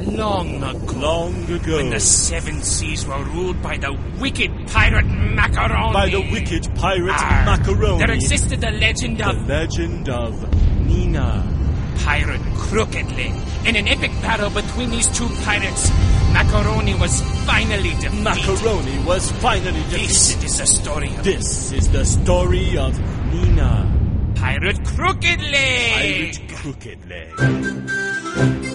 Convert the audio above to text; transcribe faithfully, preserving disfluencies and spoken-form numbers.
long ago. Long ago. When the seven seas were ruled by the wicked pirate Macaroni. By the wicked pirate Arr, Macaroni. There existed the legend The of... legend of Nina. Pirate Crooked Leg. In an epic battle between these two pirates, Macaroni was finally defeated. Macaroni was finally defeated. This is the story of... This is the story of Nina. Pirate Crooked Leg. Pirate Crooked Leg.